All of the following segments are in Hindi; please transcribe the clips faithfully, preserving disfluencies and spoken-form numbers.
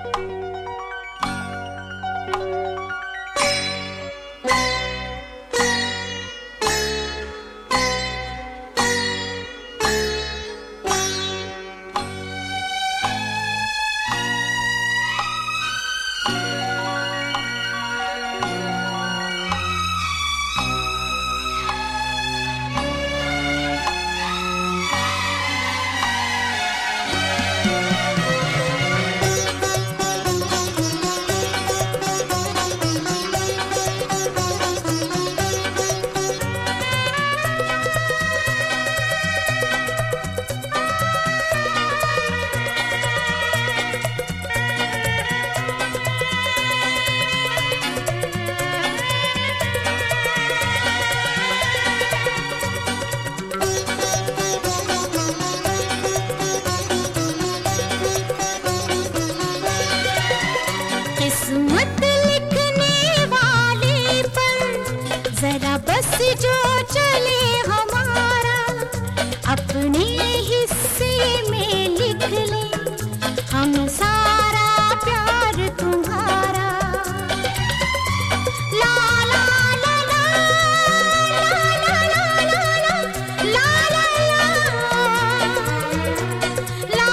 किस्मत लिखने वाले पर जरा बस जो चले हमारा, अपने हिस्से में लिख ले हम सारा प्यार तुम्हारा। ला ला ला ला ला ला ला ला ला ला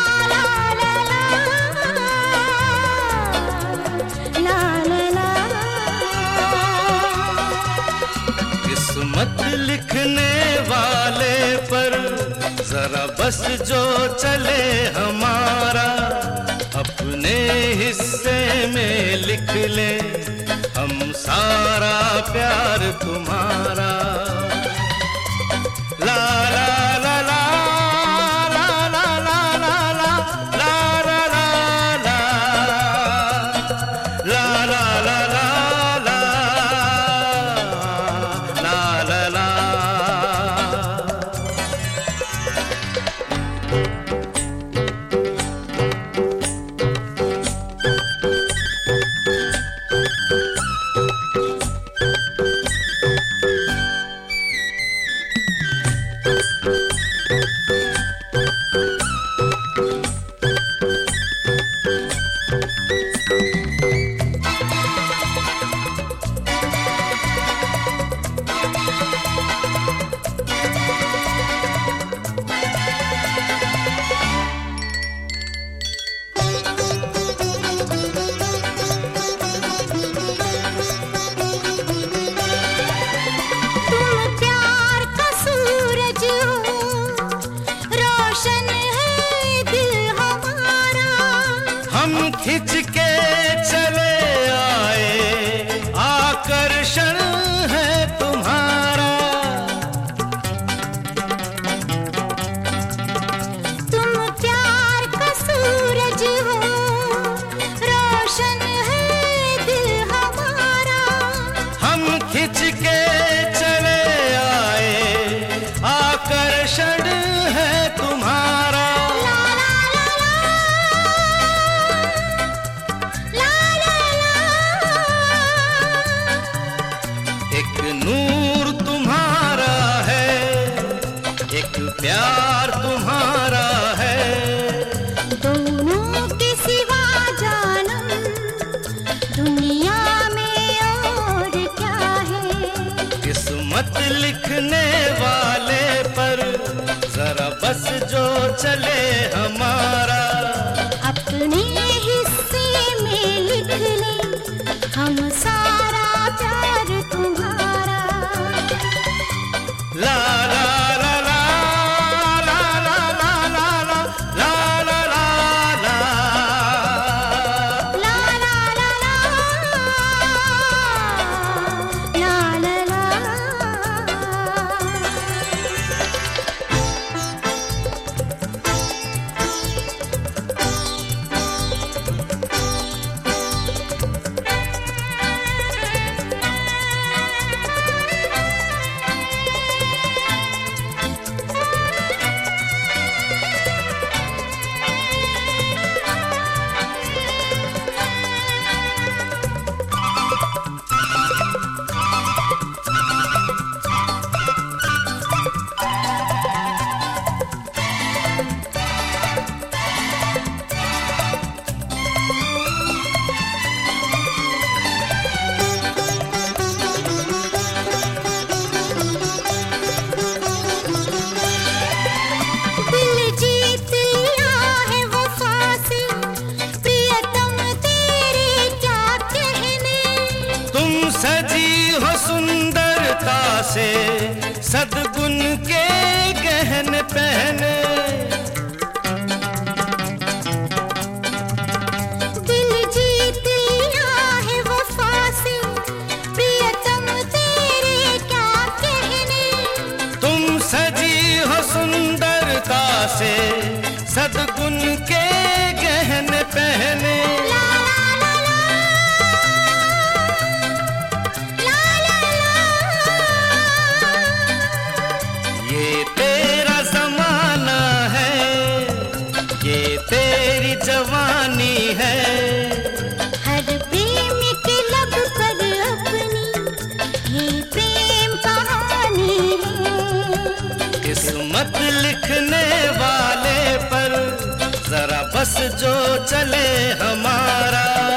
किस्मत लिखने वाले पर जरा बस जो चले हमारा, अपने हिस्से में लिख ले हम सारा प्यार तुम्हारा। ला ला ला ला ला ला ला ला ला ला ला ला ला ला खिंच के चले आए, आकर्षण है तुम्हारा। तुम प्यार का सूरज हो, रोशन है दिल हमारा। हम खिंच के चले आए, आकर्षण है तुम्हारा। ला ला ला ला ला ला सुन के गहने पहने। ला ला ला ला ला ला। ये तेरा जमाना है, ये तेरी जवानी है। हर प्रेम के लब पर अपनी ये प्रेम कहानी है। किस्मत लिखने वाले पर जरा बस जो चले हमारा।